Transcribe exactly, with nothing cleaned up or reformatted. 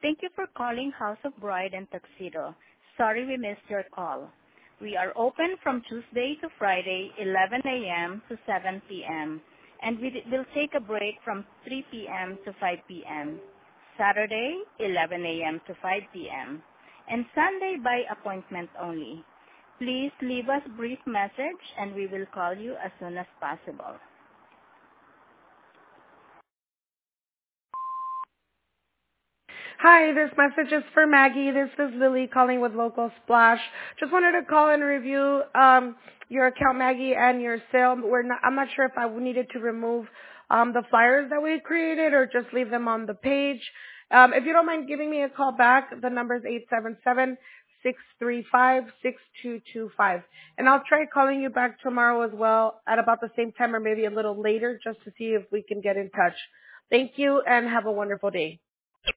Thank you for calling House of Bride and Tuxedo. Sorry we missed your call. We are open from Tuesday to Friday, eleven a.m. to seven p.m., and we will take a break from three p.m. to five p.m. Saturday, eleven a.m. to five p.m., and Sunday by appointment only. Please leave us a brief message, and we will call you as soon as possible. Hi, this message is for Maggie. This is Lily calling with Local Splash. Just wanted to call and review um, your account, Maggie, and your sale. We're not, I'm not sure if I needed to remove um, the flyers that we created or just leave them on the page. Um, if you don't mind giving me a call back, the number is eight seven seven, six three five, six two two five. And I'll try calling you back tomorrow as well at about the same time or maybe a little later just to see if we can get in touch. Thank you and have a wonderful day.